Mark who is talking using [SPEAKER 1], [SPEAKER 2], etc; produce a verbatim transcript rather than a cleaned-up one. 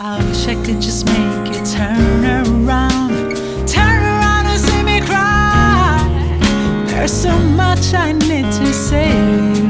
[SPEAKER 1] I wish I could just make you turn around, turn around and see me cry. There's so much I need to say.